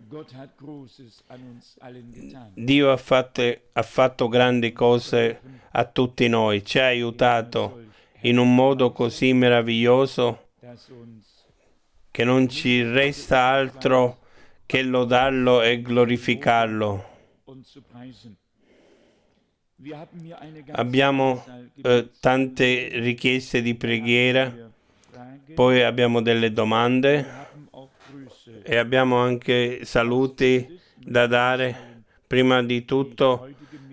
Dio ha fatto grandi cose a tutti noi, ci ha aiutato in un modo così meraviglioso che non ci resta altro che lodarlo e glorificarlo. Abbiamo tante richieste di preghiera, poi abbiamo delle domande e abbiamo anche saluti da dare. Prima di tutto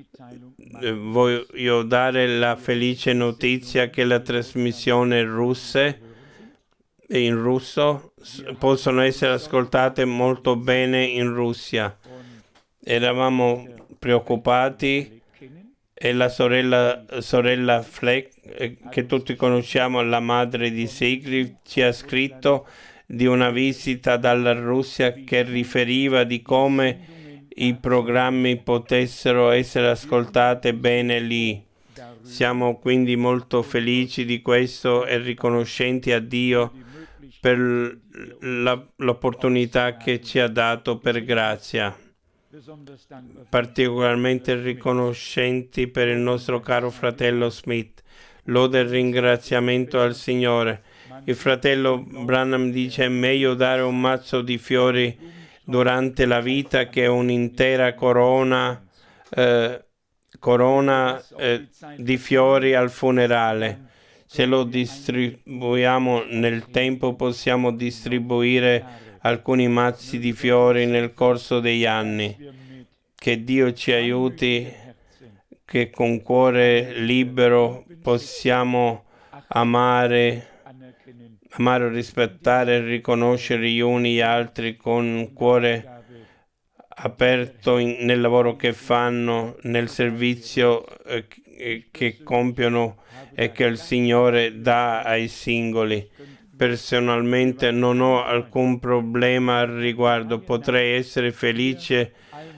voglio dare la felice notizia che la trasmissione in russo possono essere ascoltate molto bene in Russia. Eravamo preoccupati e la sorella Fleck, che tutti conosciamo, la madre di Sigrid, ci ha scritto di una visita dalla Russia che riferiva di come i programmi potessero essere ascoltati bene lì. Siamo quindi molto felici di questo e riconoscenti a Dio per l'opportunità che ci ha dato per grazia. Particolarmente riconoscenti per il nostro caro fratello Smith. Lode e ringraziamento al Signore. Il fratello Branham dice: è meglio dare un mazzo di fiori durante la vita che un'intera corona di fiori al funerale. Se lo distribuiamo nel tempo, possiamo distribuire alcuni mazzi di fiori nel corso degli anni. Che Dio ci aiuti, che con cuore libero possiamo amare, rispettare e riconoscere gli uni gli altri con cuore aperto nel lavoro che fanno, nel servizio che compiono e che il Signore dà ai singoli. Personalmente non ho alcun problema al riguardo, potrei essere felice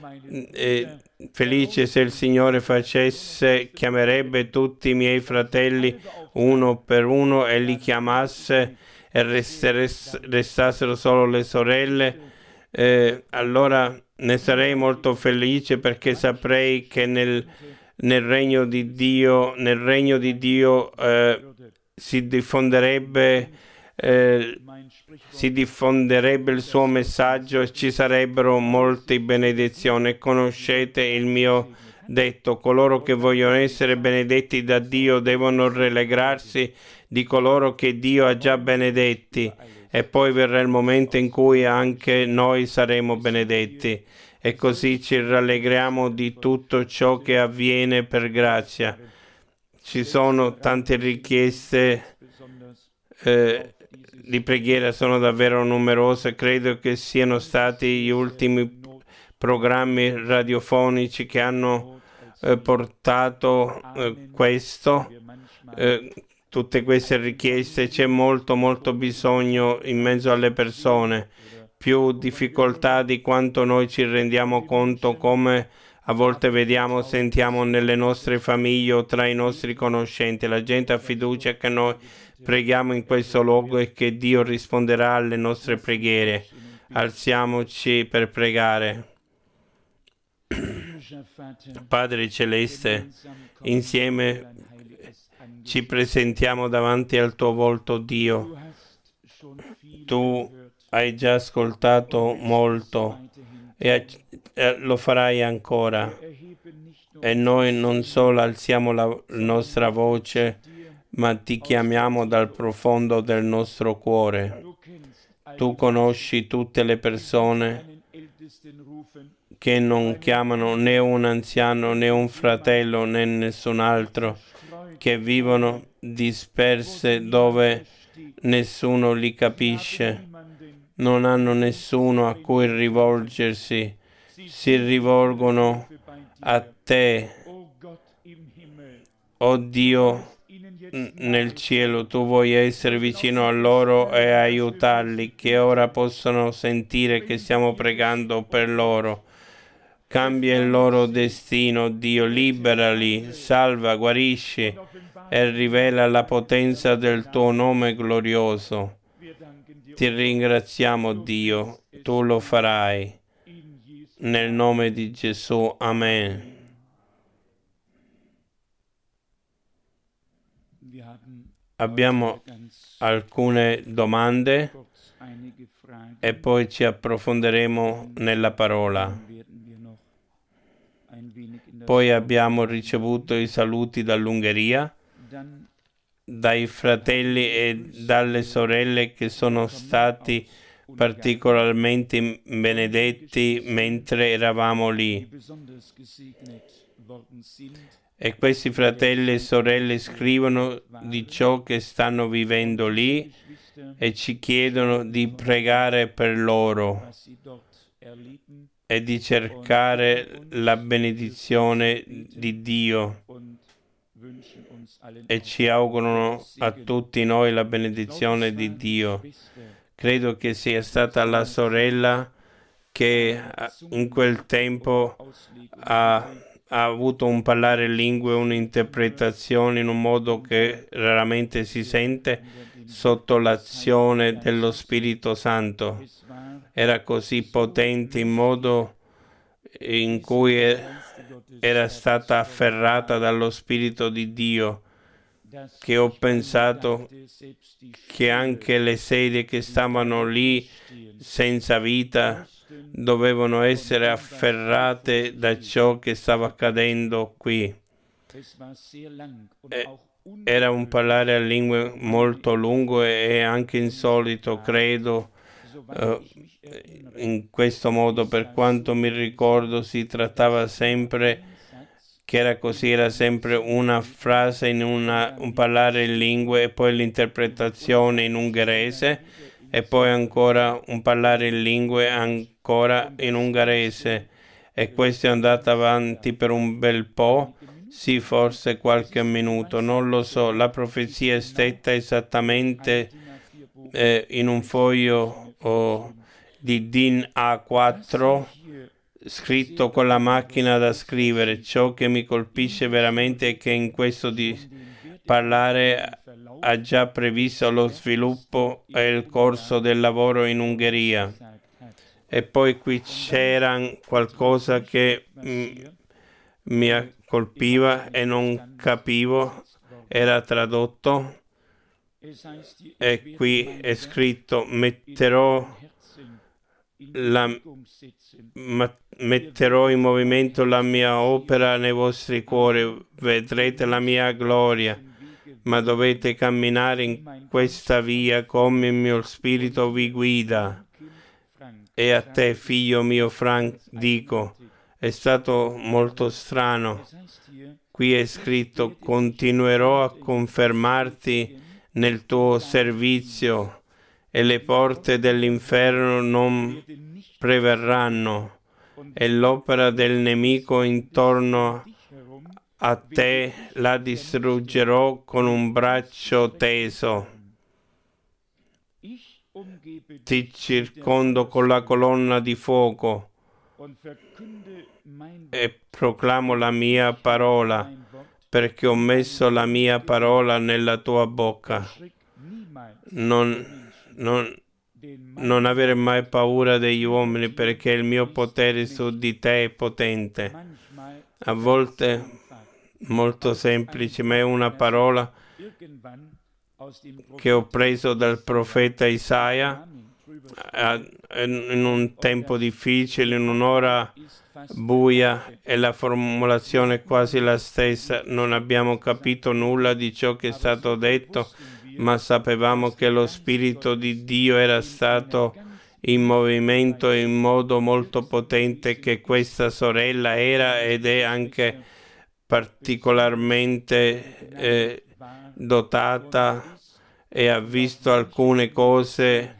se il Signore facesse, chiamerebbe tutti i miei fratelli uno per uno e li chiamasse e restassero solo le sorelle, allora ne sarei molto felice, perché saprei che nel regno di Dio si diffonderebbe il suo messaggio e ci sarebbero molte benedizioni. Conoscete il mio detto: coloro che vogliono essere benedetti da Dio devono rallegrarsi di coloro che Dio ha già benedetti, e poi verrà il momento in cui anche noi saremo benedetti, e così ci rallegriamo di tutto ciò che avviene per grazia. Ci sono tante richieste di preghiera, sono davvero numerose. Credo che siano stati gli ultimi programmi radiofonici che hanno portato questo. Tutte queste richieste, c'è molto bisogno in mezzo alle persone, più difficoltà di quanto noi ci rendiamo conto, come a volte vediamo, sentiamo nelle nostre famiglie o tra i nostri conoscenti. La gente ha fiducia che noi preghiamo in questo luogo e che Dio risponderà alle nostre preghiere. Alziamoci per pregare. Padre Celeste, insieme ci presentiamo davanti al tuo volto, Dio. Tu hai già ascoltato molto e lo farai ancora. E noi non solo alziamo la nostra voce, ma ti chiamiamo dal profondo del nostro cuore. Tu conosci tutte le persone che non chiamano né un anziano, né un fratello, né nessun altro, che vivono disperse dove nessuno li capisce, non hanno nessuno a cui rivolgersi, si rivolgono a te. Oh Dio nel cielo, tu vuoi essere vicino a loro e aiutarli, che ora possono sentire che stiamo pregando per loro. Cambia il loro destino, Dio, liberali, salva, guarisci e rivela la potenza del tuo nome glorioso. Ti ringraziamo, Dio, tu lo farai. nel nome di Gesù. Amen. Abbiamo alcune domande e poi ci approfondiremo nella parola. Poi abbiamo ricevuto i saluti dall'Ungheria, dai fratelli e dalle sorelle che sono stati particolarmente benedetti mentre eravamo lì. E questi fratelli e sorelle scrivono di ciò che stanno vivendo lì e ci chiedono di pregare per loro e di cercare la benedizione di Dio, e ci augurano a tutti noi la benedizione di Dio. Credo che sia stata la sorella che in quel tempo ha avuto un parlare in lingue, un'interpretazione in un modo che raramente si sente sotto l'azione dello Spirito Santo. Era così potente in modo in cui era stata afferrata dallo Spirito di Dio, che ho pensato che anche le sedie che stavano lì senza vita dovevano essere afferrate da ciò che stava accadendo qui. Era un parlare a lingue molto lungo e anche insolito, credo. In questo modo, per quanto mi ricordo, si trattava sempre che era così, era sempre una frase in un parlare in lingue e poi l'interpretazione in ungherese e poi ancora un parlare in lingue ancora in ungherese, e questo è andato avanti per un bel po', sì, forse qualche minuto, non lo so. La profezia è stata esattamente in un foglio di DIN A4 scritto con la macchina da scrivere. Ciò che mi colpisce veramente è che in questo di parlare ha già previsto lo sviluppo e il corso del lavoro in Ungheria. E poi qui c'era qualcosa che mi colpiva e non capivo, era tradotto, e qui è scritto: metterò in movimento la mia opera nei vostri cuori, vedrete la mia gloria, ma dovete camminare in questa via come il mio spirito vi guida. E a te, figlio mio Frank, dico, è stato molto strano. Qui è scritto: continuerò a confermarti nel tuo servizio e le porte dell'inferno non prevarranno, e l'opera del nemico intorno a te la distruggerò con un braccio teso. Ti circondo con la colonna di fuoco e proclamo la mia parola, perché ho messo la mia parola nella tua bocca. Non avere mai paura degli uomini, perché il mio potere su di te è potente. A volte molto semplice, ma è una parola che ho preso dal profeta Isaia in un tempo difficile, in un'ora buia, e la formulazione è quasi la stessa. Non abbiamo capito nulla di ciò che è stato detto, ma sapevamo che lo Spirito di Dio era stato in movimento in modo molto potente, che questa sorella era ed è anche particolarmente dotata, e ha visto alcune cose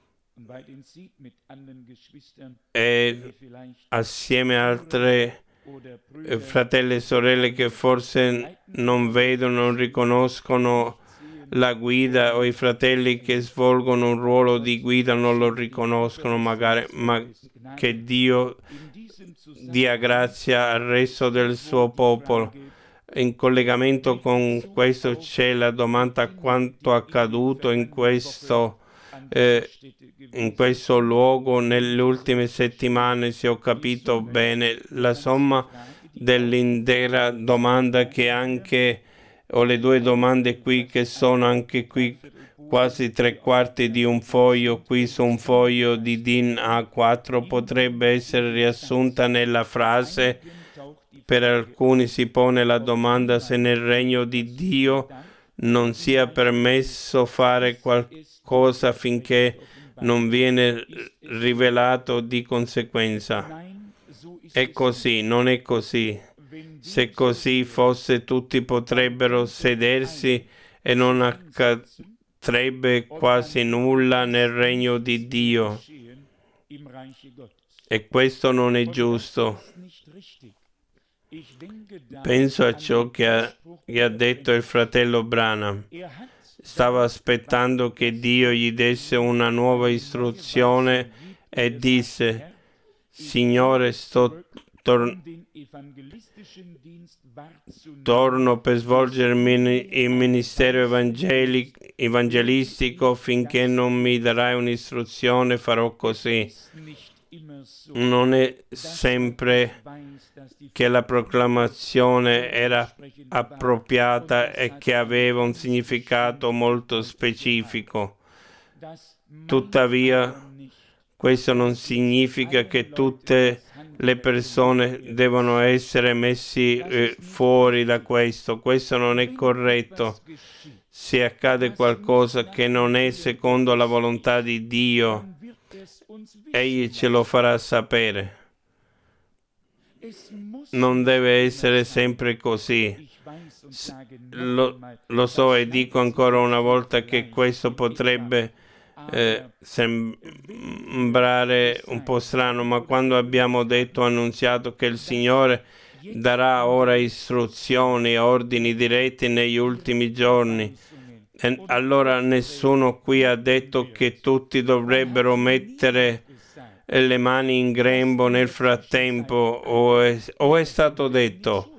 e assieme a altre fratelli e sorelle che forse non vedono, non riconoscono la guida, o i fratelli che svolgono un ruolo di guida non lo riconoscono magari, ma che Dio dia grazia al resto del suo popolo. In collegamento con questo c'è la domanda: quanto accaduto in questo in questo luogo nelle ultime settimane, se ho capito bene, la somma dell'intera domanda che anche, o le due domande qui che sono anche qui quasi 3/4 di un foglio qui su un foglio di DIN A4 potrebbe essere riassunta nella frase: per alcuni si pone la domanda se nel regno di Dio non sia permesso fare qualcosa finché non viene rivelato di conseguenza. È così, non è così. Se così fosse, tutti potrebbero sedersi e non accadrebbe quasi nulla nel regno di Dio. E questo non è giusto. Penso a ciò che ha detto il fratello Branham. Stava aspettando che Dio gli desse una nuova istruzione e disse: Signore, torno per svolgere il ministero evangelistico, finché non mi darai un'istruzione farò così. Non è sempre che la proclamazione era appropriata e che aveva un significato molto specifico. Tuttavia, questo non significa che tutte le persone devono essere messi fuori da questo. Questo non è corretto. Se accade qualcosa che non è secondo la volontà di Dio, Egli ce lo farà sapere. Non deve essere sempre così. Lo so e dico ancora una volta che questo potrebbe sembrare un po' strano, ma quando abbiamo annunziato che il Signore darà ora istruzioni, ordini diretti negli ultimi giorni, allora nessuno qui ha detto che tutti dovrebbero mettere le mani in grembo nel frattempo, o è stato detto?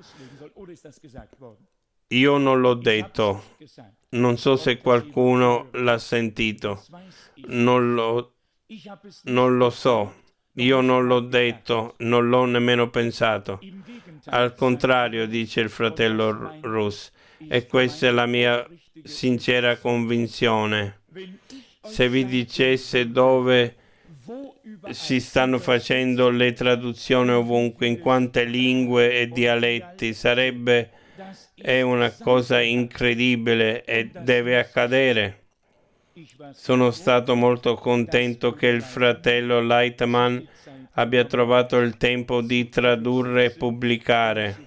Io non l'ho detto. Non so se qualcuno l'ha sentito. Non lo so. Io non l'ho detto, non l'ho nemmeno pensato. Al contrario, dice il fratello Russ, e questa è la mia sincera convinzione. Se vi dicesse dove si stanno facendo le traduzioni ovunque, in quante lingue e dialetti, è una cosa incredibile e deve accadere. Sono stato molto contento che il fratello Lightman abbia trovato il tempo di tradurre e pubblicare.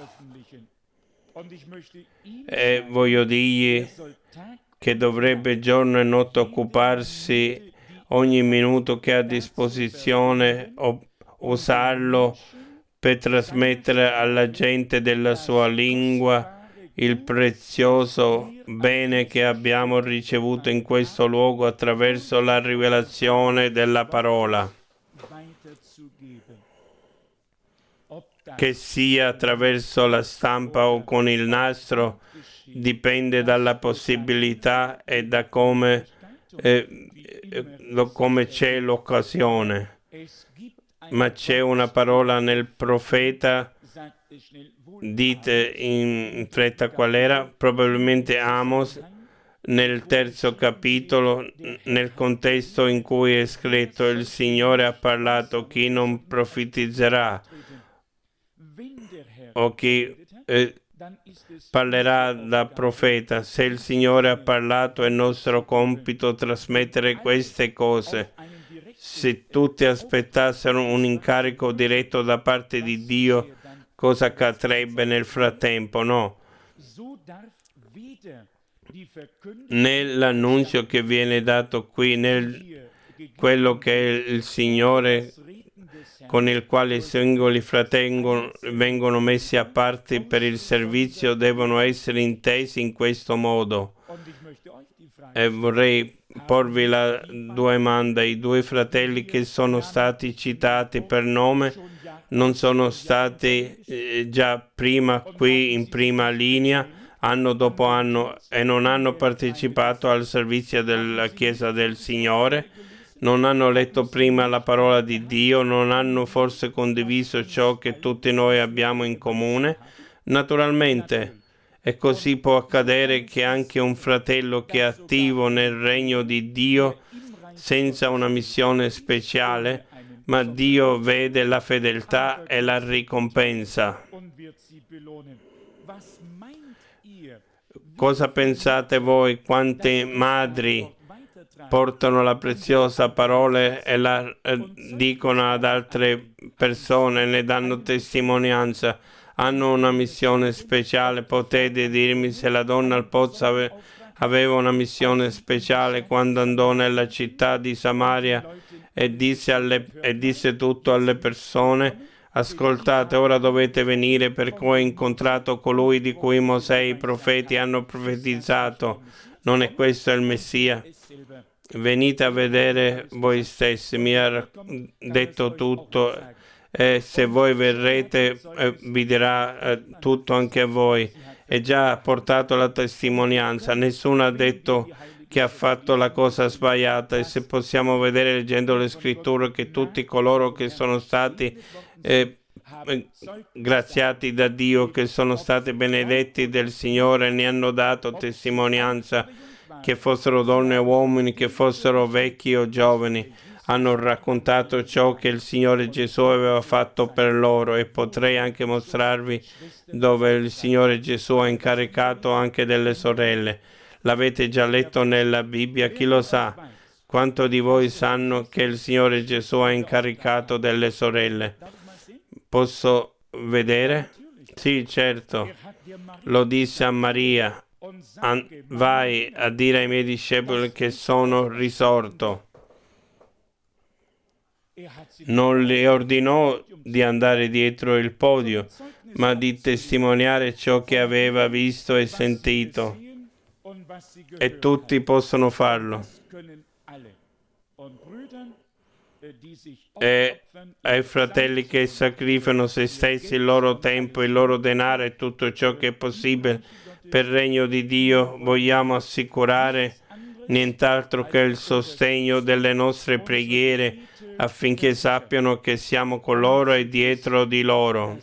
E voglio dirgli che dovrebbe giorno e notte occuparsi ogni minuto che ha a disposizione, usarlo per trasmettere alla gente della sua lingua il prezioso bene che abbiamo ricevuto in questo luogo attraverso la rivelazione della parola. Che sia attraverso la stampa o con il nastro, dipende dalla possibilità e da come c'è l'occasione. Ma c'è una parola nel profeta, dite in fretta qual era, probabilmente Amos, nel 3° capitolo, nel contesto in cui è scritto: il Signore ha parlato, chi non profetizzerà o chi parlerà da profeta. Se il Signore ha parlato, è nostro compito trasmettere queste cose. Se tutti aspettassero un incarico diretto da parte di Dio, cosa accadrebbe nel frattempo? No. Né l'annunzio che viene dato qui, né quello che è il Signore con il quale i singoli fratelli vengono messi a parte per il servizio devono essere intesi in questo modo. E vorrei porvi la domanda: i 2 fratelli che sono stati citati per nome non sono stati già prima qui in prima linea? anno dopo anno e non hanno partecipato al servizio della Chiesa del Signore, non hanno letto prima la parola di Dio, non hanno forse condiviso ciò che tutti noi abbiamo in comune? Naturalmente. E così può accadere che anche un fratello che è attivo nel regno di Dio senza una missione speciale, ma Dio vede la fedeltà e la ricompensa. Cosa pensate voi quante madri portano la preziosa parola e la dicono ad altre persone, ne danno testimonianza, hanno una missione speciale? Potete dirmi se la donna al pozzo aveva una missione speciale quando andò nella città di Samaria e disse tutto alle persone? Ascoltate, ora dovete venire perché ho incontrato colui di cui Mosè e i profeti hanno profetizzato. Non è questo il Messia? Venite a vedere voi stessi, mi ha detto tutto e se voi verrete vi dirà tutto anche a voi. E già ha portato la testimonianza, nessuno ha detto che ha fatto la cosa sbagliata e se possiamo vedere leggendo le scritture che tutti coloro che sono stati graziati da Dio, che sono stati benedetti del Signore, ne hanno dato testimonianza, che fossero donne o uomini, che fossero vecchi o giovani, hanno raccontato ciò che il Signore Gesù aveva fatto per loro e potrei anche mostrarvi dove il Signore Gesù ha incaricato anche delle sorelle. L'avete già letto nella Bibbia? Chi lo sa? Quanto di voi sanno che il Signore Gesù ha incaricato delle sorelle? Posso vedere? Sì, certo. Lo disse a Maria. Vai a dire ai miei discepoli che sono risorto. Non le ordinò di andare dietro il podio, ma di testimoniare ciò che aveva visto e sentito. E tutti possono farlo. E ai fratelli che sacrificano se stessi, il loro tempo, il loro denaro e tutto ciò che è possibile per il regno di Dio, vogliamo assicurare nient'altro che il sostegno delle nostre preghiere affinché sappiano che siamo con loro e dietro di loro.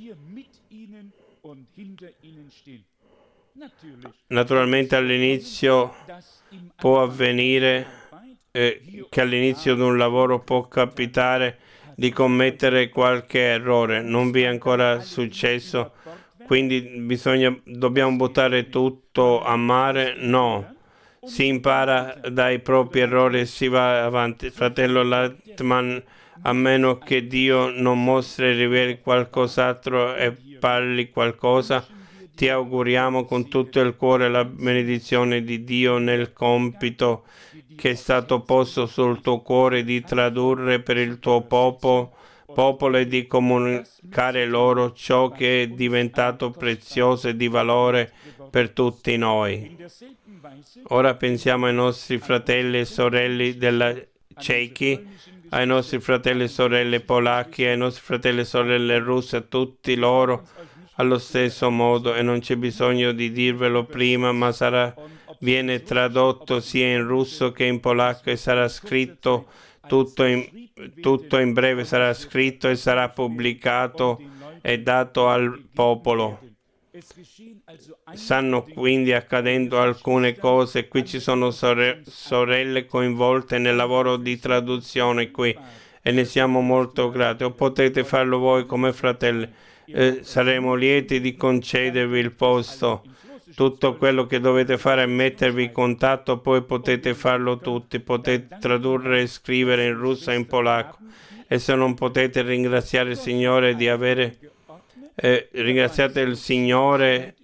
Naturalmente all'inizio può avvenire che all'inizio di un lavoro può capitare di commettere qualche errore, non vi è ancora successo, quindi dobbiamo buttare tutto a mare? No, si impara dai propri errori e si va avanti. Fratello Latman, a meno che Dio non mostri e riveli qualcos'altro e parli qualcosa, ti auguriamo con tutto il cuore la benedizione di Dio nel compito che è stato posto sul tuo cuore di tradurre per il tuo popolo e di comunicare loro ciò che è diventato prezioso e di valore per tutti noi. Ora pensiamo ai nostri fratelli e sorelle della Cechi, ai nostri fratelli e sorelle polacchi, ai nostri fratelli e sorelle russi, a tutti loro allo stesso modo, e non c'è bisogno di dirvelo prima, ma viene tradotto sia in russo che in polacco e sarà scritto tutto in breve, sarà scritto e sarà pubblicato e dato al popolo. Stanno quindi accadendo alcune cose. Qui ci sono sorelle coinvolte nel lavoro di traduzione qui e ne siamo molto grati. O potete farlo voi come fratelli. Saremo lieti di concedervi il posto. Tutto quello che dovete fare è mettervi in contatto, poi potete farlo tutti, potete tradurre e scrivere in russo e in polacco. E se non potete ringraziare il Signore di avere ringraziate il Signore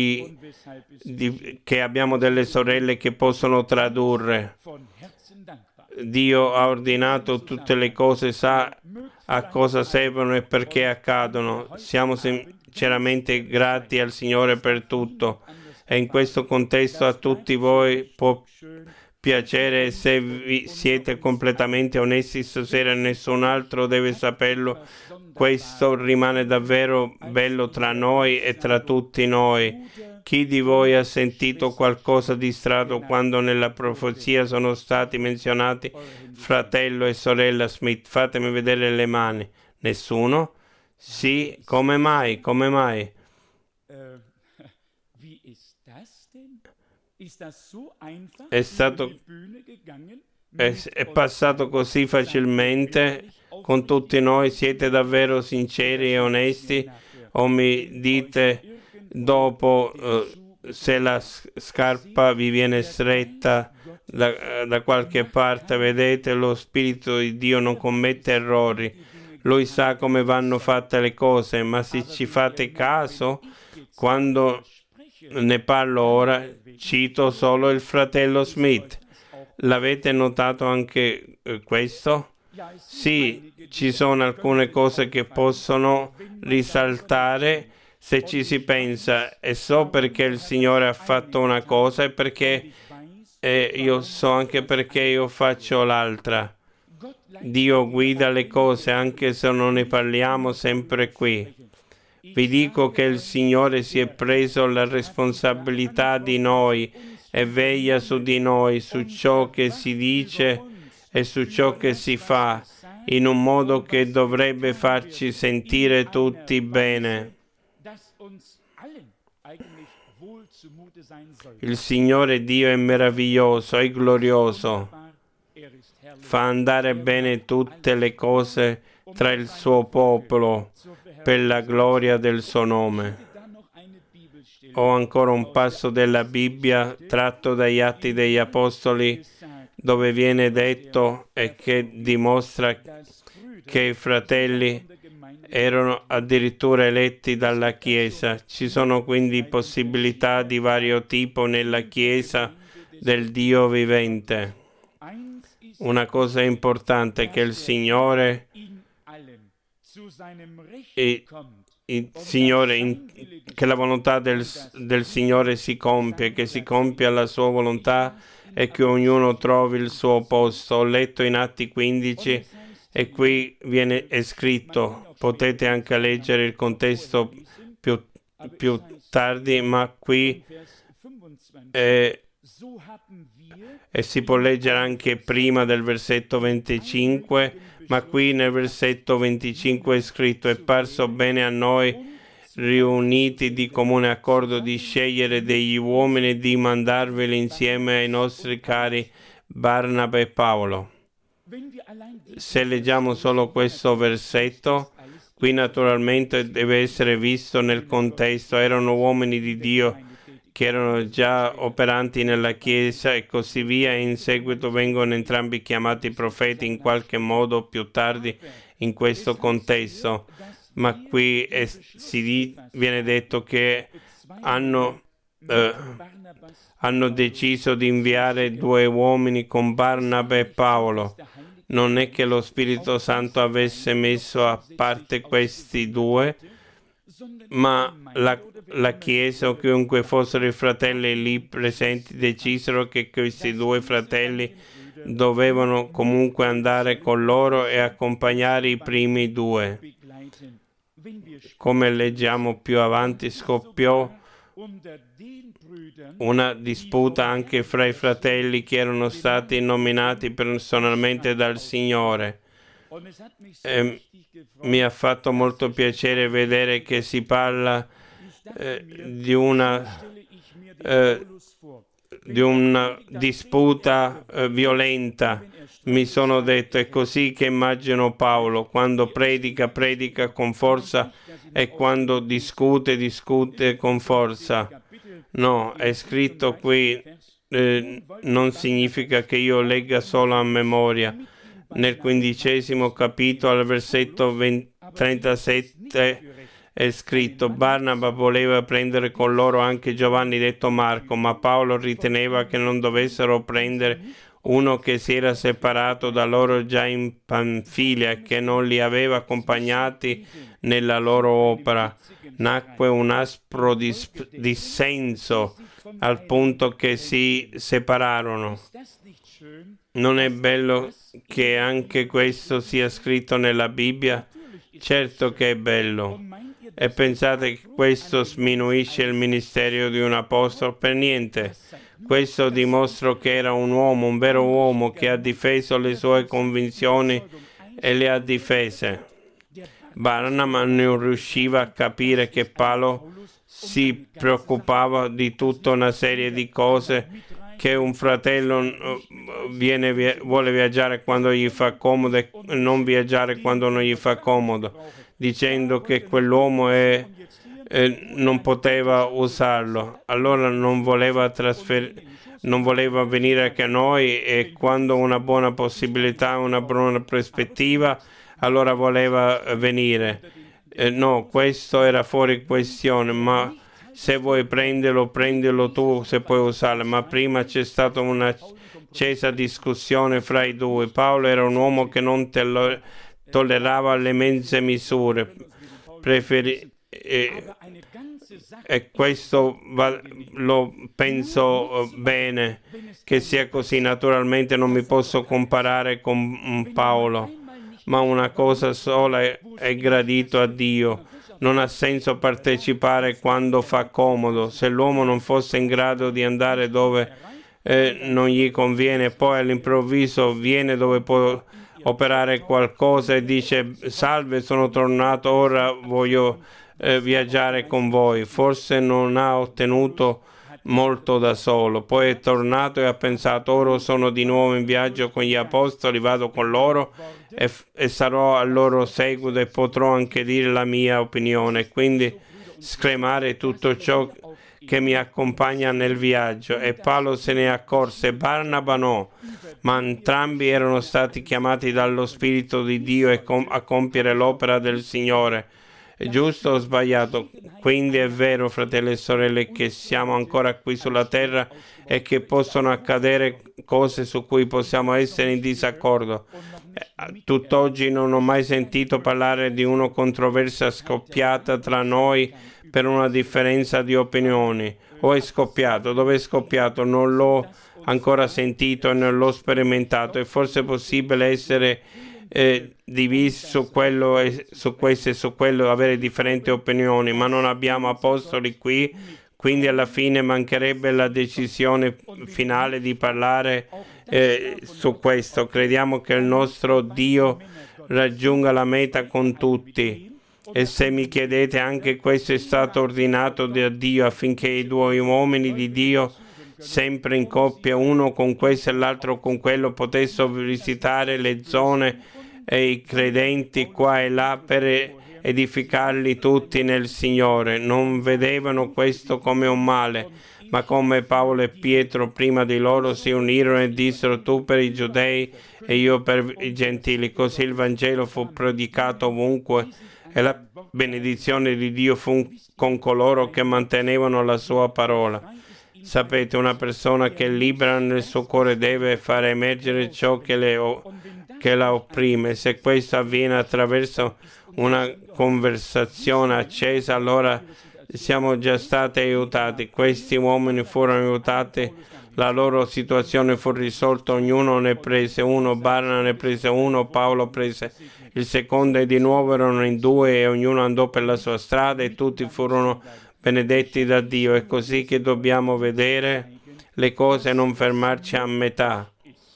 che abbiamo delle sorelle che possono tradurre. Dio ha ordinato tutte le cose, sa a cosa servono e perché accadono. Siamo sinceramente grati al Signore per tutto. E in questo contesto a tutti voi può piacere, se siete completamente onesti stasera, nessun altro deve saperlo. Questo rimane davvero bello tra noi e tra tutti noi, Chi di voi ha sentito qualcosa di strano quando nella profezia sono stati menzionati fratello e sorella Smith? Fatemi vedere le mani. Nessuno? Sì, come mai? Come mai? È passato così facilmente con tutti noi? Siete davvero sinceri e onesti? O mi dite dopo se la scarpa vi viene stretta da qualche parte? Vedete, lo Spirito di Dio non commette errori. Lui sa come vanno fatte le cose, ma se ci fate caso, quando ne parlo ora, cito solo il fratello Smith. L'avete notato anche questo? Sì, ci sono alcune cose che possono risaltare se ci si pensa, e so perché il Signore ha fatto una cosa e perché io so anche perché io faccio l'altra. Dio guida le cose anche se non ne parliamo sempre qui. Vi dico che il Signore si è preso la responsabilità di noi e veglia su di noi, su ciò che si dice e su ciò che si fa, in un modo che dovrebbe farci sentire tutti bene. Il Signore Dio è meraviglioso, è glorioso, fa andare bene tutte le cose tra il suo popolo per la gloria del suo nome. Ho ancora un passo della Bibbia tratto dagli Atti degli Apostoli dove viene detto e che dimostra che i fratelli erano addirittura eletti dalla Chiesa. Ci sono quindi possibilità di vario tipo nella Chiesa del Dio vivente. Una cosa importante è che il Signore che la volontà del Signore si compie, che si compia la sua volontà e che ognuno trovi il suo posto. Ho letto in Atti 15 e qui è scritto, potete anche leggere il contesto più tardi, ma qui e si può leggere anche prima del versetto 25, ma qui nel versetto 25 è scritto: è parso bene a noi, riuniti di comune accordo, di scegliere degli uomini e di mandarveli insieme ai nostri cari Barnaba e Paolo. Se leggiamo solo questo versetto, qui naturalmente deve essere visto nel contesto. Erano uomini di Dio che erano già operanti nella Chiesa e così via, e in seguito vengono entrambi chiamati profeti in qualche modo più tardi in questo contesto. Ma qui viene detto che hanno deciso di inviare 2 uomini con Barnaba e Paolo. Non è che lo Spirito Santo avesse messo a parte questi 2, ma la Chiesa o chiunque fossero i fratelli lì presenti decisero che questi 2 fratelli dovevano comunque andare con loro e accompagnare i primi 2. Come leggiamo più avanti, scoppiò una disputa anche fra i fratelli che erano stati nominati personalmente dal Signore. Mi ha fatto molto piacere vedere che si parla di una disputa violenta. Mi sono detto, è così che immagino Paolo: quando predica con forza, e quando discute con forza. No, è scritto qui, non significa che io legga solo a memoria. Nel 15° capitolo, al versetto 37, è scritto: Barnaba voleva prendere con loro anche Giovanni detto Marco, ma Paolo riteneva che non dovessero prendere uno che si era separato da loro già in Panfilia e che non li aveva accompagnati nella loro opera. Nacque un aspro dissenso al punto che si separarono. Non è bello che anche questo sia scritto nella Bibbia? Certo che è bello. E pensate che questo sminuisce il ministero di un apostolo? Per niente. Questo dimostra che era un uomo, un vero uomo, che ha difeso le sue convinzioni e le ha difese. Barnabas non riusciva a capire che Paolo si preoccupava di tutta una serie di cose, che un fratello vuole viaggiare quando gli fa comodo e non viaggiare quando non gli fa comodo, dicendo che quell'uomo non poteva usarlo. Allora non voleva venire anche a noi, e quando una buona possibilità, una buona prospettiva, allora voleva venire. No, questo era fuori questione, ma se vuoi prendilo tu, se puoi usarlo. Ma prima c'è stata una accesa discussione fra i due. Paolo era un uomo che non tollerava le mezze misure, e questo lo penso bene che sia così. Naturalmente non mi posso comparare con Paolo, ma una cosa sola è gradito a Dio. Non ha senso partecipare quando fa comodo. Se l'uomo non fosse in grado di andare dove non gli conviene, poi all'improvviso viene dove può operare qualcosa e dice: salve, sono tornato, ora voglio viaggiare con voi. Forse non ha ottenuto molto da solo, poi è tornato e ha pensato: ora sono di nuovo in viaggio con gli apostoli, vado con loro e sarò al loro seguito e potrò anche dire la mia opinione, quindi scremare tutto ciò che mi accompagna nel viaggio. E Paolo se ne accorse, Barnaba no, ma entrambi erano stati chiamati dallo Spirito di Dio a compiere l'opera del Signore. È giusto o sbagliato? Quindi è vero, fratelli e sorelle, che siamo ancora qui sulla terra e che possono accadere cose su cui possiamo essere in disaccordo. Tutt'oggi non ho mai sentito parlare di una controversia scoppiata tra noi per una differenza di opinioni. O è scoppiato? Dove è scoppiato? Non l'ho ancora sentito e non l'ho sperimentato. È forse possibile essere divisi su quello e su questo e su quello, avere differenti opinioni, ma non abbiamo apostoli qui, quindi alla fine mancherebbe la decisione finale di parlare su questo. Crediamo che il nostro Dio raggiunga la meta con tutti. E se mi chiedete, anche questo è stato ordinato da Dio affinché i due uomini di Dio, sempre in coppia, uno con questo e l'altro con quello, potessero visitare le zone e i credenti qua e là per edificarli tutti nel Signore. Non vedevano questo come un male, ma come Paolo e Pietro prima di loro si unirono e dissero: tu per i giudei e io per i gentili. Così il Vangelo fu predicato ovunque e la benedizione di Dio fu con coloro che mantenevano la sua parola. Sapete, una persona che è libera nel suo cuore deve fare emergere ciò che la opprime. Se questo avviene attraverso una conversazione accesa, allora siamo già stati aiutati. Questi uomini furono aiutati, la loro situazione fu risolta, ognuno ne prese uno, Barnaba ne prese uno, Paolo prese il secondo, e di nuovo erano in due e ognuno andò per la sua strada e tutti furono benedetti da Dio. È così che dobbiamo vedere le cose e non fermarci a metà.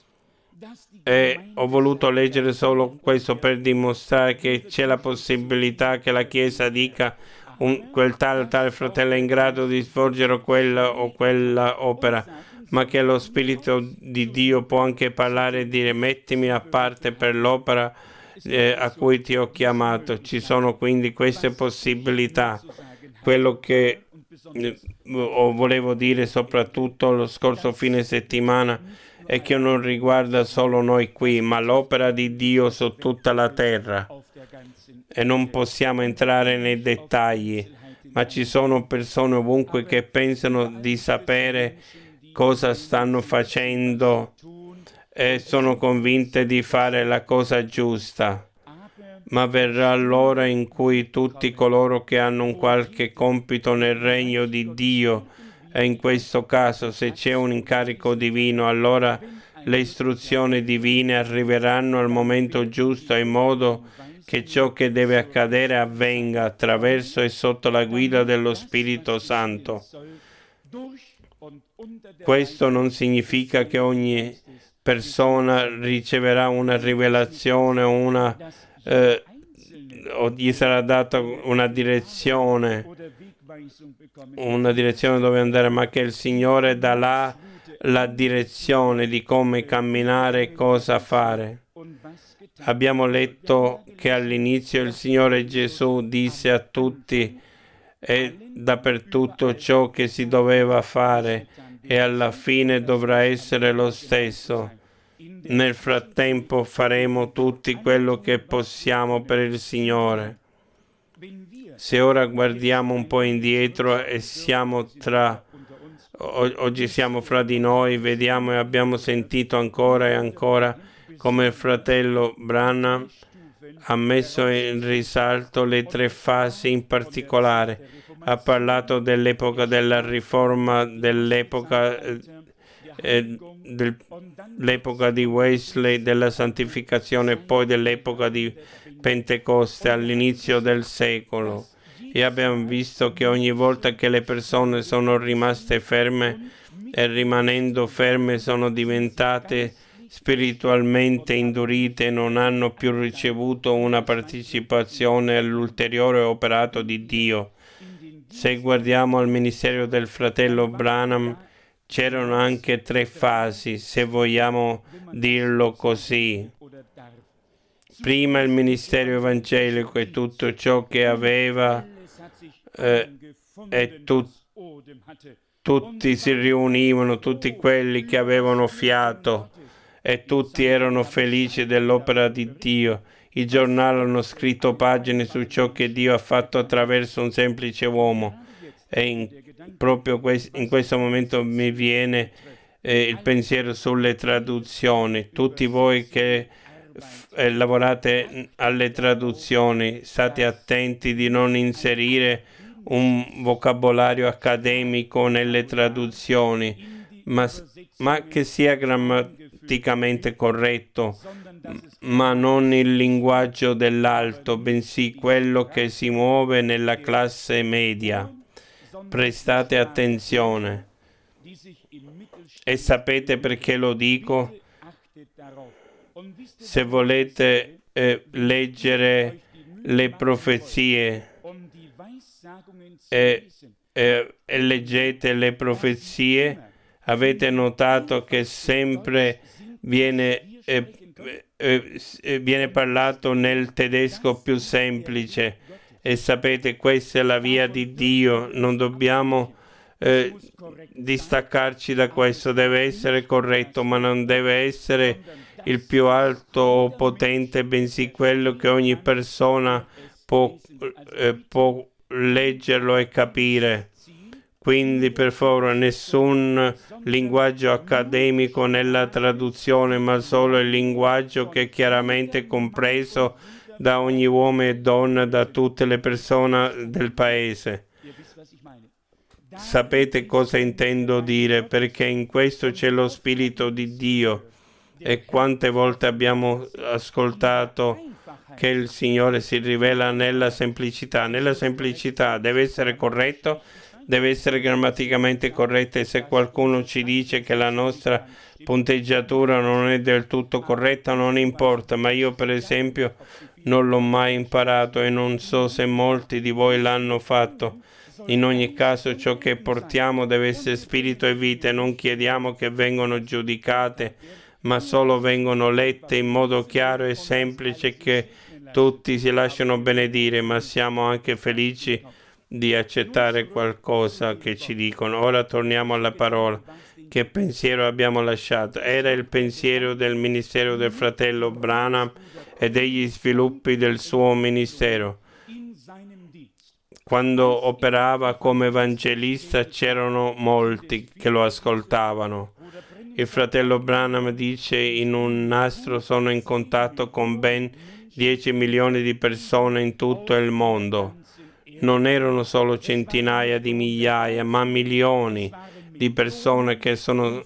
E ho voluto leggere solo questo per dimostrare che c'è la possibilità che la Chiesa dica: quel tale fratello è in grado di svolgere quella o quella opera, ma che lo Spirito di Dio può anche parlare e dire: mettimi a parte per l'opera a cui ti ho chiamato. Ci sono quindi queste possibilità. Quello che volevo dire soprattutto lo scorso fine settimana è che non riguarda solo noi qui, ma l'opera di Dio su tutta la terra. E non possiamo entrare nei dettagli, ma ci sono persone ovunque che pensano di sapere cosa stanno facendo e sono convinte di fare la cosa giusta. Ma verrà l'ora in cui tutti coloro che hanno un qualche compito nel regno di Dio, e in questo caso se c'è un incarico divino, allora le istruzioni divine arriveranno al momento giusto, in modo che ciò che deve accadere avvenga attraverso e sotto la guida dello Spirito Santo. Questo non significa che ogni persona riceverà una rivelazione o gli sarà data una direzione dove andare, ma che il Signore darà la direzione di come camminare e cosa fare. Abbiamo letto che all'inizio il Signore Gesù disse a tutti e dappertutto ciò che si doveva fare e alla fine dovrà essere lo stesso. Nel frattempo faremo tutti quello che possiamo per il Signore. Se ora guardiamo un po' indietro e oggi siamo fra di noi, vediamo e abbiamo sentito ancora e ancora come il fratello Branham ha messo in risalto le 3 fasi in particolare. Ha parlato dell'epoca della riforma, dell'epoca di Wesley, della santificazione e poi dell'epoca di Pentecoste all'inizio del secolo. E abbiamo visto che ogni volta che le persone sono rimaste ferme e rimanendo ferme sono diventate spiritualmente indurite e non hanno più ricevuto una partecipazione all'ulteriore operato di Dio. Se guardiamo al ministero del fratello Branham, c'erano anche 3 fasi, se vogliamo dirlo così. Prima il ministero evangelico e tutto ciò che aveva tutti si riunivano, tutti quelli che avevano fiato e tutti erano felici dell'opera di Dio. I giornali hanno scritto pagine su ciò che Dio ha fatto attraverso un semplice uomo e proprio in questo momento mi viene il pensiero sulle traduzioni. Tutti voi che lavorate alle traduzioni, state attenti di non inserire un vocabolario accademico nelle traduzioni, ma che sia grammaticamente corretto, ma non il linguaggio dell'alto, bensì quello che si muove nella classe media. Prestate attenzione. E sapete perché lo dico? Se volete leggere le profezie e leggete le profezie, avete notato che sempre viene parlato nel tedesco più semplice, e sapete, questa è la via di Dio, non dobbiamo distaccarci da questo, deve essere corretto, ma non deve essere il più alto o potente, bensì quello che ogni persona può leggerlo e capire. Quindi per favore nessun linguaggio accademico nella traduzione, ma solo il linguaggio che è chiaramente compreso da ogni uomo e donna, da tutte le persone del paese. Sapete cosa intendo dire? Perché in questo c'è lo Spirito di Dio. E quante volte abbiamo ascoltato che il Signore si rivela nella semplicità. Nella semplicità deve essere corretto, deve essere grammaticamente corretto, e se qualcuno ci dice che la nostra punteggiatura non è del tutto corretta, non importa, ma io per esempio non l'ho mai imparato e non so se molti di voi l'hanno fatto. In ogni caso ciò che portiamo deve essere spirito e vita, e non chiediamo che vengano giudicate, ma solo vengono lette in modo chiaro e semplice, che tutti si lasciano benedire, ma siamo anche felici di accettare qualcosa che ci dicono. Ora torniamo alla parola. Che pensiero abbiamo lasciato? Era il pensiero del ministero del fratello Branham e degli sviluppi del suo ministero. Quando operava come evangelista c'erano molti che lo ascoltavano. Il fratello Branham dice: in un nastro sono in contatto con ben 10 milioni di persone in tutto il mondo. Non erano solo centinaia di migliaia, ma milioni di persone che sono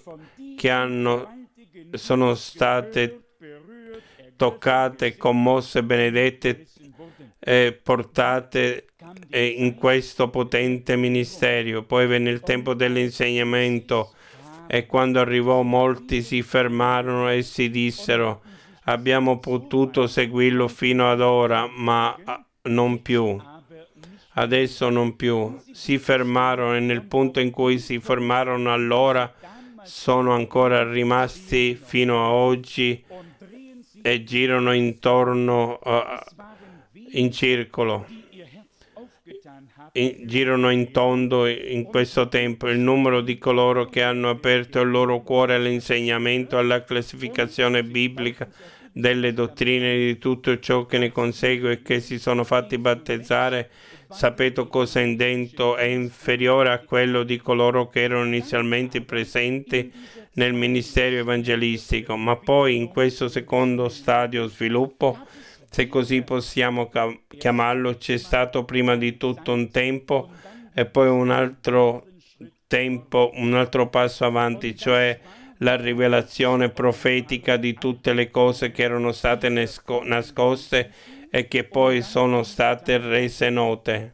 state toccate, commosse, benedette portate in questo potente ministero. Poi venne il tempo dell'insegnamento e quando arrivò molti si fermarono e si dissero: abbiamo potuto seguirlo fino ad ora, ma non più. Adesso non più. Si fermarono e nel punto in cui si fermarono allora sono ancora rimasti fino a oggi e girano intorno in circolo, girano in tondo in questo tempo. Il numero di coloro che hanno aperto il loro cuore all'insegnamento, alla classificazione biblica delle dottrine di tutto ciò che ne consegue e che si sono fatti battezzare, sapete cosa intendo, è inferiore a quello di coloro che erano inizialmente presenti nel ministero evangelistico, ma poi in questo secondo stadio sviluppo, se così possiamo chiamarlo, c'è stato prima di tutto un tempo e poi un altro tempo, un altro passo avanti, cioè la rivelazione profetica di tutte le cose che erano state nascoste e che poi sono state rese note.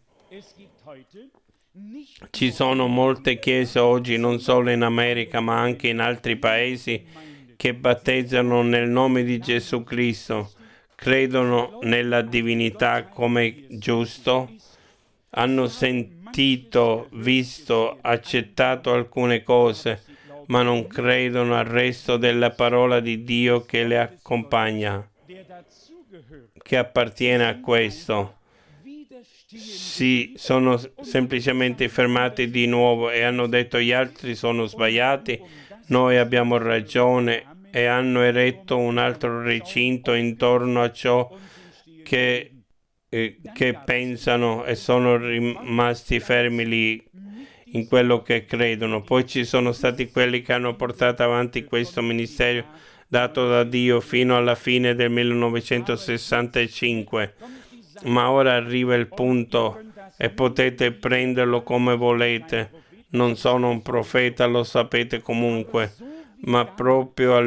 Ci sono molte chiese oggi, non solo in America, ma anche in altri paesi, che battezzano nel nome di Gesù Cristo, credono nella divinità come giusto, hanno sentito, visto, accettato alcune cose, ma non credono al resto della parola di Dio che le accompagna, che appartiene a questo. Si sono semplicemente fermati di nuovo e hanno detto: gli altri sono sbagliati, noi abbiamo ragione, e hanno eretto un altro recinto intorno a ciò che pensano e sono rimasti fermi lì in quello che credono. Poi ci sono stati quelli che hanno portato avanti questo ministero dato da Dio fino alla fine del 1965. Ma ora arriva il punto e potete prenderlo come volete. Non sono un profeta, lo sapete comunque, ma proprio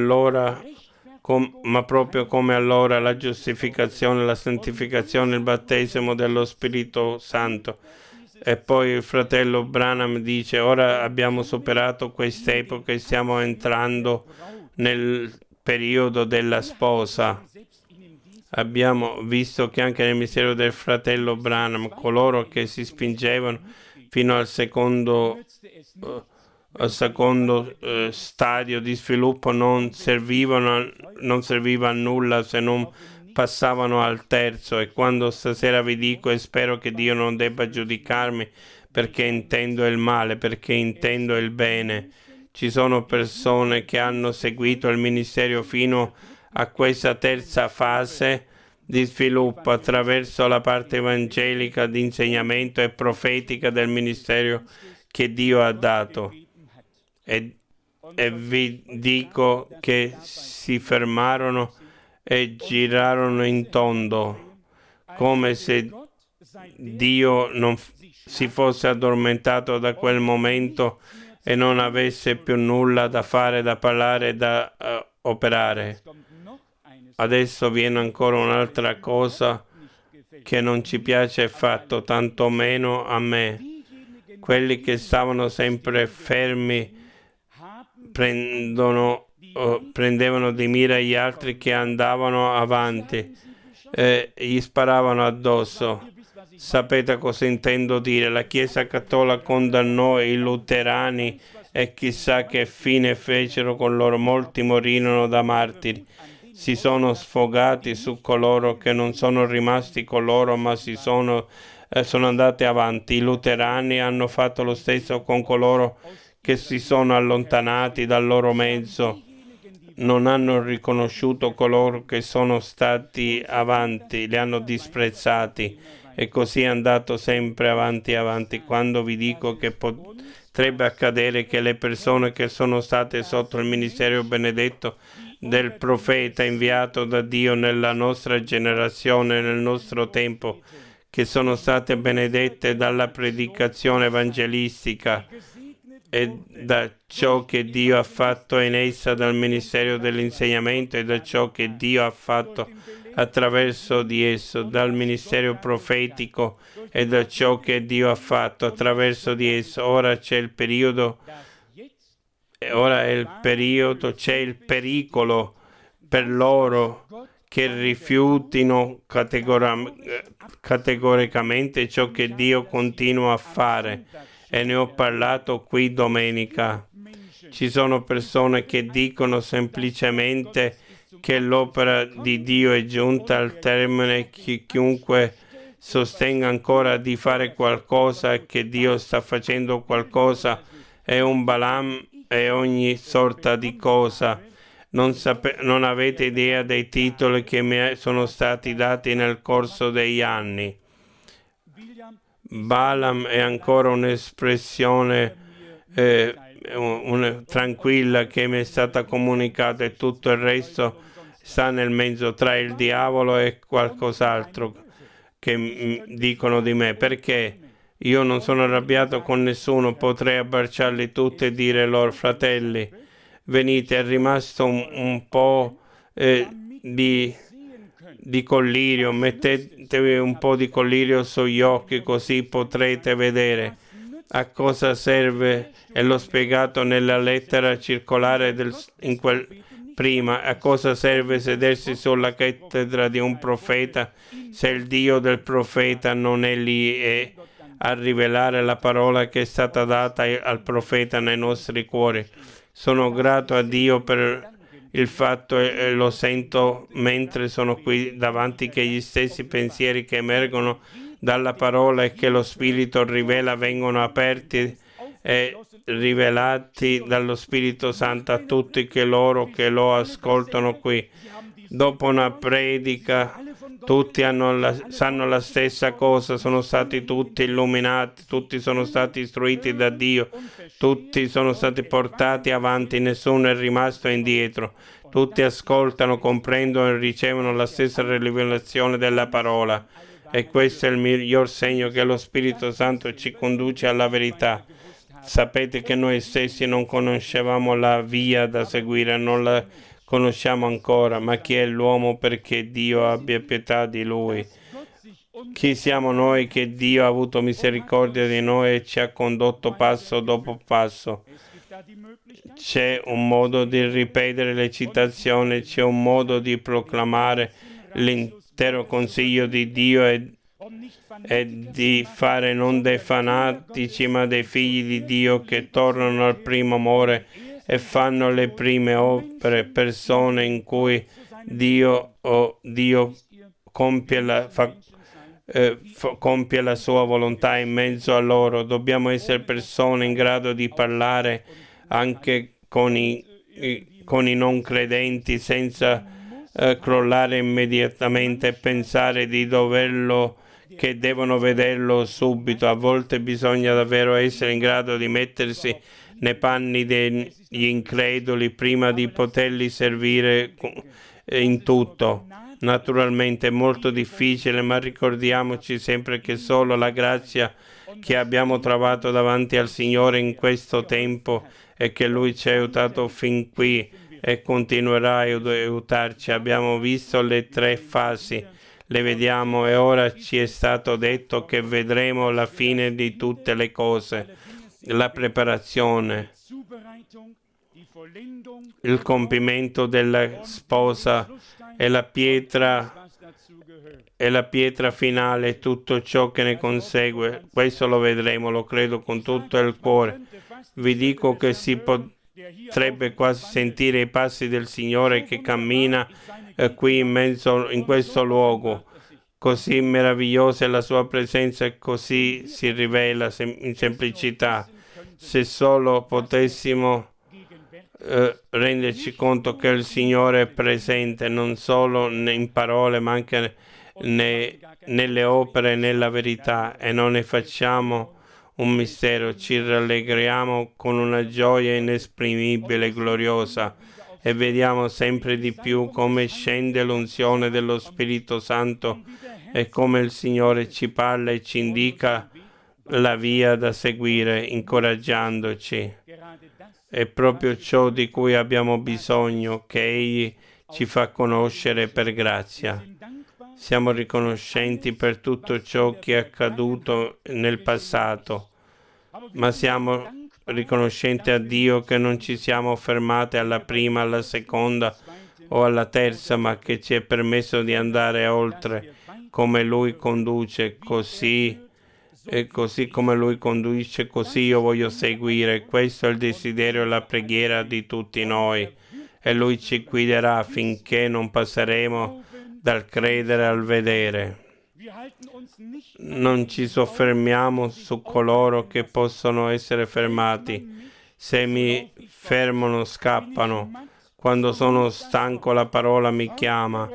come allora la giustificazione, la santificazione, il battesimo dello Spirito Santo. E poi il fratello Branham dice: ora abbiamo superato quest'epoca e stiamo entrando nel periodo della sposa. Abbiamo visto che anche nel mistero del fratello Branham, coloro che si spingevano fino al secondo stadio di sviluppo non serviva a nulla se non passavano al terzo. E quando stasera vi dico, e spero che Dio non debba giudicarmi perché intendo il male, perché intendo il bene, ci sono persone che hanno seguito il ministero fino a questa terza fase di sviluppo attraverso la parte evangelica di insegnamento e profetica del ministero che Dio ha dato. E vi dico che si fermarono e girarono in tondo, come se Dio non si fosse addormentato da quel momento e non avesse più nulla da fare, da parlare, da operare. Adesso viene ancora un'altra cosa che non ci piace affatto, tantomeno a me. Quelli che stavano sempre fermi prendevano di mira gli altri che andavano avanti e gli sparavano addosso. Sapete cosa intendo dire? La Chiesa Cattolica condannò i luterani e chissà che fine fecero con loro. Molti morirono da martiri. Si sono sfogati su coloro che non sono rimasti con loro, ma sono andati avanti. I luterani hanno fatto lo stesso con coloro che si sono allontanati dal loro mezzo. Non hanno riconosciuto coloro che sono stati avanti, li hanno disprezzati, e così è andato sempre avanti. Quando vi dico che potrebbe accadere che le persone che sono state sotto il ministero benedetto del profeta inviato da Dio nella nostra generazione, nel nostro tempo, che sono state benedette dalla predicazione evangelistica e da ciò che Dio ha fatto in essa, dal ministero dell'insegnamento e da ciò che Dio ha fatto attraverso di esso, dal ministero profetico e da ciò che Dio ha fatto attraverso di esso. Ora c'è il periodo, c'è il pericolo per loro che rifiutino categoricamente ciò che Dio continua a fare. E ne ho parlato qui domenica. Ci sono persone che dicono semplicemente che l'opera di Dio è giunta al termine, che chiunque sostenga ancora di fare qualcosa, che Dio sta facendo qualcosa, è un Balaam e ogni sorta di cosa. Non avete idea dei titoli che mi sono stati dati nel corso degli anni. Balaam è ancora un'espressione tranquilla che mi è stata comunicata, e tutto il resto sta nel mezzo tra il diavolo e qualcos'altro che dicono di me. Perché io non sono arrabbiato con nessuno, potrei abbracciarli tutti e dire loro: fratelli, venite, è rimasto un po' di collirio, mettetevi un po' di collirio sugli occhi, così potrete vedere a cosa serve. E l'ho spiegato nella lettera circolare prima, a cosa serve sedersi sulla cattedra di un profeta se il Dio del profeta non è lì a rivelare la parola che è stata data al profeta nei nostri cuori. Sono grato a Dio per il fatto, e lo sento mentre sono qui davanti, che gli stessi pensieri che emergono dalla parola e che lo Spirito rivela vengono aperti e rivelati dallo Spirito Santo a tutti coloro che lo ascoltano qui. Dopo una predica tutti sanno la stessa cosa, sono stati tutti illuminati, tutti sono stati istruiti da Dio, tutti sono stati portati avanti, nessuno è rimasto indietro. Tutti ascoltano, comprendono e ricevono la stessa rivelazione della parola. E questo è il miglior segno che lo Spirito Santo ci conduce alla verità. Sapete che noi stessi non conoscevamo la via da seguire, non la conosciamo ancora, ma chi è l'uomo perché Dio abbia pietà di lui? Chi siamo noi che Dio ha avuto misericordia di noi e ci ha condotto passo dopo passo? C'è un modo di ripetere le citazioni, c'è un modo di proclamare l'intero consiglio di Dio e di fare non dei fanatici ma dei figli di Dio che tornano al primo amore e fanno le prime opere, persone in cui Dio compie la sua volontà in mezzo a loro. Dobbiamo essere persone in grado di parlare anche con i non credenti senza crollare immediatamente e pensare di che devono vederlo subito. A volte bisogna davvero essere in grado di mettersi nei panni degli increduli prima di poterli servire in tutto. Naturalmente è molto difficile, ma ricordiamoci sempre che solo la grazia che abbiamo trovato davanti al Signore in questo tempo e che Lui ci ha aiutato fin qui e continuerà a aiutarci. Abbiamo visto le 3 fasi, le vediamo, e ora ci è stato detto che vedremo la fine di tutte le cose, la preparazione, il compimento della sposa e la pietra finale, tutto ciò che ne consegue. Questo lo vedremo, lo credo con tutto il cuore. Vi dico che si potrebbe quasi sentire i passi del Signore che cammina qui in questo luogo. Così meravigliosa è la sua presenza e così si rivela in semplicità. Se solo potessimo renderci conto che il Signore è presente non solo in parole ma anche nelle opere e nella verità, e non ne facciamo un mistero, ci rallegriamo con una gioia inesprimibile e gloriosa, e vediamo sempre di più come scende l'unzione dello Spirito Santo e come il Signore ci parla e ci indica la via da seguire, incoraggiandoci. È proprio ciò di cui abbiamo bisogno, che Egli ci fa conoscere per grazia. Siamo riconoscenti per tutto ciò che è accaduto nel passato, ma siamo riconoscenti a Dio che non ci siamo fermati alla prima, alla seconda o alla terza, ma che ci è permesso di andare oltre. Come Lui conduce, così e così come Lui conduce, così io voglio seguire. Questo è il desiderio e la preghiera di tutti noi. E Lui ci guiderà finché non passeremo dal credere al vedere. Non ci soffermiamo su coloro che possono essere fermati. Se mi fermano, scappano. Quando sono stanco, la parola mi chiama.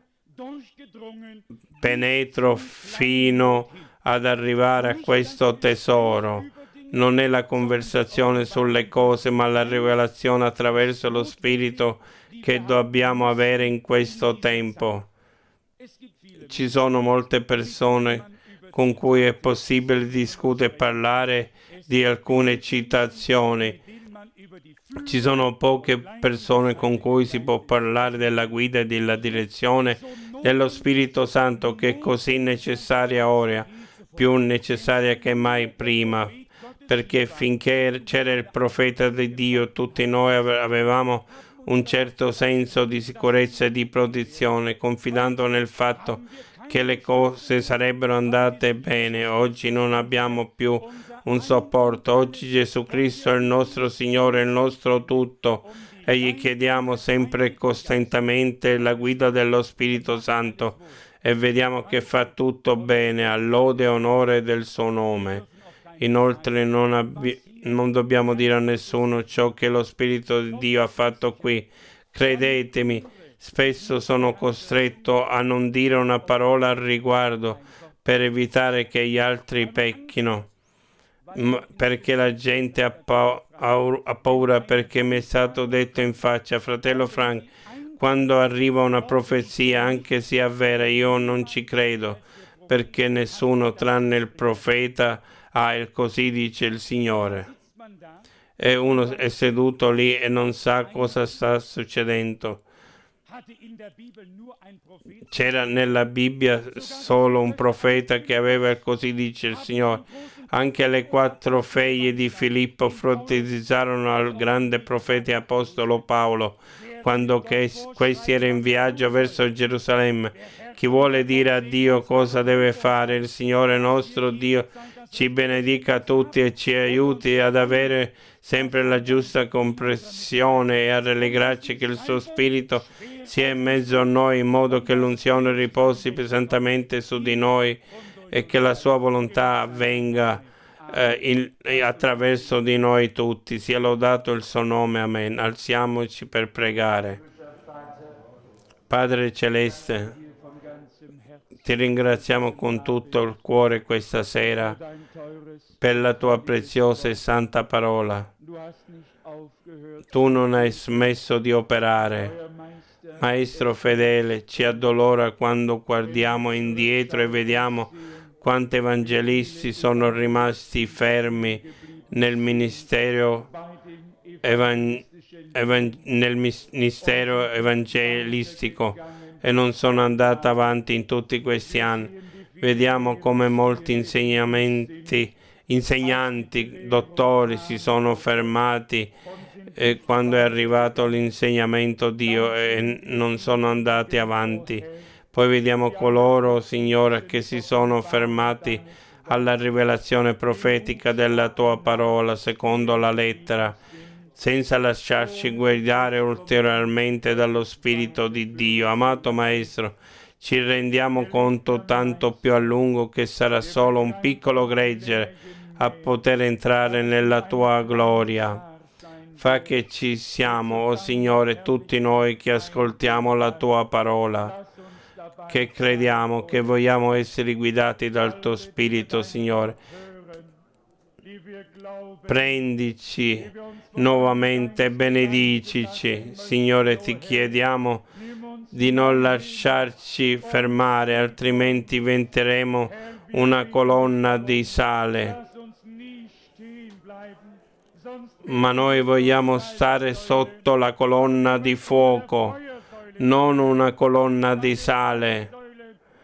Penetro fino ad arrivare a questo tesoro. Non è la conversazione sulle cose, ma la rivelazione attraverso lo Spirito che dobbiamo avere in questo tempo. Ci sono molte persone con cui è possibile discutere e parlare di alcune citazioni. Ci sono poche persone con cui si può parlare della guida e della direzione dello Spirito Santo, che è così necessaria ora, più necessaria che mai prima, perché finché c'era il profeta di Dio, tutti noi avevamo un certo senso di sicurezza e di protezione, confidando nel fatto che le cose sarebbero andate bene. Oggi non abbiamo più un supporto. Oggi Gesù Cristo è il nostro Signore, il nostro tutto, e gli chiediamo sempre e costantemente la guida dello Spirito Santo e vediamo che fa tutto bene, all'ode e onore del suo nome. Inoltre non dobbiamo dire a nessuno ciò che lo Spirito di Dio ha fatto qui. Credetemi, spesso sono costretto a non dire una parola al riguardo per evitare che gli altri pecchino, perché la gente ha paura, perché mi è stato detto in faccia: fratello Frank, quando arriva una profezia, anche se è vera, io non ci credo, perché nessuno tranne il profeta ha il così dice il Signore. E uno è seduto lì e non sa cosa sta succedendo. C'era nella Bibbia solo un profeta che aveva il così dice il Signore. Anche le 4 figlie di Filippo profetizzarono al grande profeta e apostolo Paolo quando questi era in viaggio verso Gerusalemme. Chi vuole dire a Dio cosa deve fare, il Signore nostro Dio ci benedica tutti e ci aiuti ad avere sempre la giusta comprensione e a rallegrarci che il suo Spirito sia in mezzo a noi, in modo che l'unzione riposi pesantemente su di noi e che la sua volontà avvenga attraverso di noi tutti. Sia lodato il suo nome. Amen. Alziamoci per pregare. Padre Celeste, ti ringraziamo con tutto il cuore questa sera per la tua preziosa e santa parola. Tu non hai smesso di operare. Maestro fedele, ci addolora quando guardiamo indietro e vediamo quanti evangelisti sono rimasti fermi nel ministero evangelistico e non sono andati avanti in tutti questi anni. Vediamo come molti insegnanti, dottori si sono fermati quando è arrivato l'insegnamento Dio e non sono andati avanti. Poi vediamo coloro, Signore, che si sono fermati alla rivelazione profetica della tua parola secondo la lettera, senza lasciarci guidare ulteriormente dallo Spirito di Dio. Amato Maestro, ci rendiamo conto tanto più a lungo che sarà solo un piccolo gregge a poter entrare nella tua gloria. Fa che ci siamo, o Signore, tutti noi che ascoltiamo la tua parola, che crediamo, che vogliamo essere guidati dal tuo Spirito, Signore. Prendici nuovamente, benedicici. Signore, ti chiediamo di non lasciarci fermare, altrimenti diventeremo una colonna di sale. Ma noi vogliamo stare sotto la colonna di fuoco, non una colonna di sale.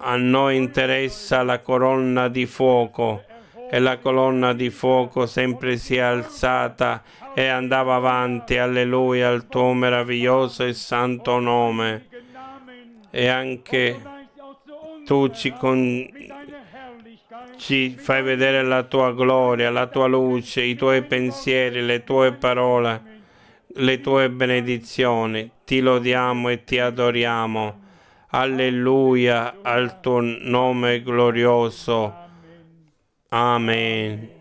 A noi interessa la colonna di fuoco, e la colonna di fuoco sempre si è alzata e andava avanti. Alleluia al tuo meraviglioso e santo nome. E anche tu ci fai vedere la tua gloria, la tua luce, i tuoi pensieri, le tue parole, le tue benedizioni. Ti lodiamo e ti adoriamo. Alleluia al tuo nome glorioso. Amen.